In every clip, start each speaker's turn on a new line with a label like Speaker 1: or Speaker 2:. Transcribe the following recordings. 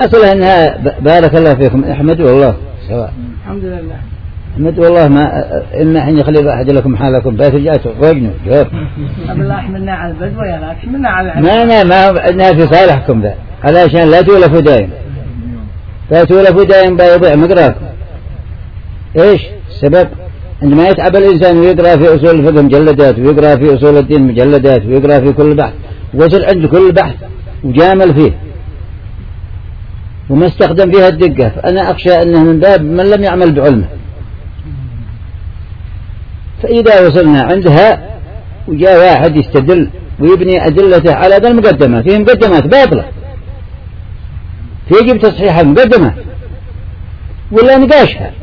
Speaker 1: أصلها أنها بارك الله فيكم احمدوا الله سواء.
Speaker 2: الحمد لله.
Speaker 1: احمدوا الله ما إما أن يخلي أحد لكم حالكم بات جاءت غجنوا جواب.
Speaker 2: الله يحملنا على البدو يا لا تحملنا على
Speaker 1: ما أنها في صالحكم ذا علشان لا تولفوا دايم. لا تولفوا دايم بيضيع مقراكم. إيش السبب؟ عندما يتعب الإنسان ويقرأ في أصول الفقه مجلدات ويقرأ في أصول الدين مجلدات ويقرأ في كل بحث وصل عند كل بحث وجامل فيه وما استخدم فيها الدقة، فأنا أخشى أنه من باب من لم يعمل بعلمه. فإذا وصلنا عندها وجاء واحد يستدل ويبني أدلته على هذا المقدمة، فيه مقدمات باطلة فيجب تصحيح المقدمة ولا نقاشها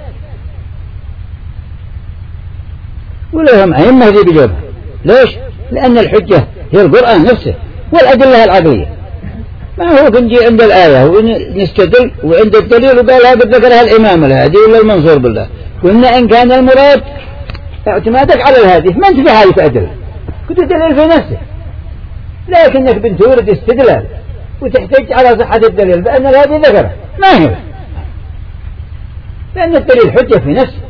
Speaker 1: ولا هم أئمة ذي بجوبها. ليش؟ لأن الحجة هي القرآن نفسه والأدلة العقلية. ما هو كنجي عند الآية ونستدل وعند الدليل وقال هذا ذكرها الإمام الهادي ولا المنصور بالله. قلنا إن كان المراد اعتمادك على الهادي فما أنت في حالة أدلة، كنت دليل في نفسه، لكنك بنتورد استدلال وتحتج على صحة الدليل بأن الهادي ذكره، ما هي، لأن الدليل حجة في نفسه.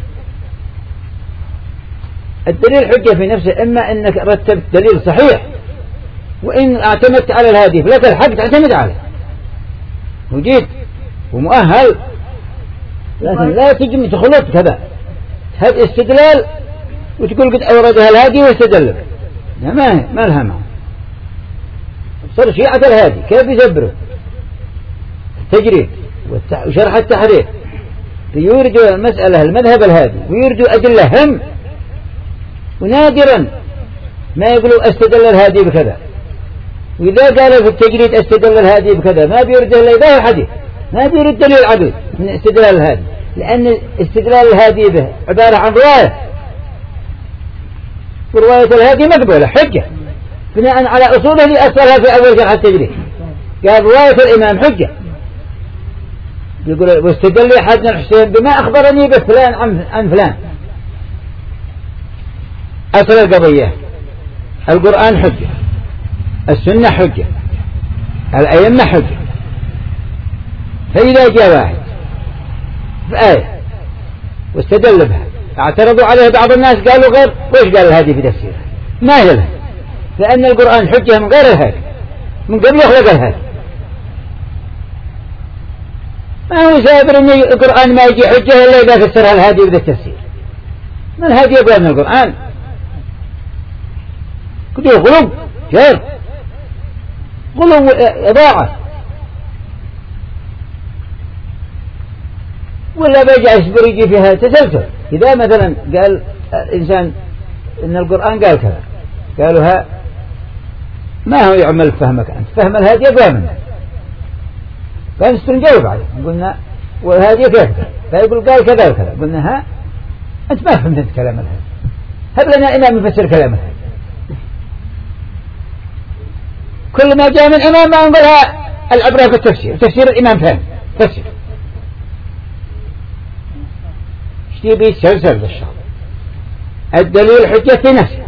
Speaker 1: الدليل حجة في نفسه، إما أنك رتبت دليل صحيح وإن اعتمدت على الهادي فلك الحق تعتمد عليه وجيد ومؤهل، لكن لا تجي تخلط كذا هذا استدلال وتقول قد أوردها الهادي واستدل ما لها معنى. صار شيعة الهادي كيف يزبره التجريد وشرح التحرير، يوردوا المسألة المذهب الهادي ويوردوا أدلة هم، ونادرا ما يقولوا استدل الهادي بكذا، وإذا قالوا في التجريد استدل الهادي بكذا ما بيرد إلا إذا الحديث، ما بيرد دليل عقلي من استدلال الهادي، لأن استدلال الهادي به عبارة عن رواية، ورواية الهادي مقبولة حجة بناء على أصوله اللي أصلها في أول شرح التجريد. قال رواية الإمام حجة، يقول واستدل حسن الحسين بما أخبرني بفلان عن فلان. أصل القضية القرآن حجة، السنة حجة، الأئمة حجة. فإذا جاء واحد بآية واستدل بها اعترضوا عليه بعض الناس قالوا غير، وش قال هذه في تفسيرها؟ ما هي لها، لأن القرآن حجة من غير الهادي، من قبل يخلق الهادي. ما هو سابر أن القرآن ما يجي حجة إلا إذا فسرها الهادي بذا التفسير. ما الهادي يقول من القرآن كده غلو شر غلو إضاعة، ولا بيجي أسبر يجي فيها تسلسل. إذا مثلا قال إنسان إن القرآن قال كذا، قالوا ها ما هو يعمل فهمك أنت، فهم الهادي أقوى منك، فنستنجاوب عليه قلنا والهادي كيف، فيقول قال كذا وكذا، قلنا ها أنت ما فهمت كلام الهادي، هب لنا إمام يفسر كلام الهادي. كل ما جاء من إمام ما نقولها العبرة في التفسير، تفسير الإمام فهم تفسير اشتي بيتسلسل بالشغل. الدليل حجة في نفسه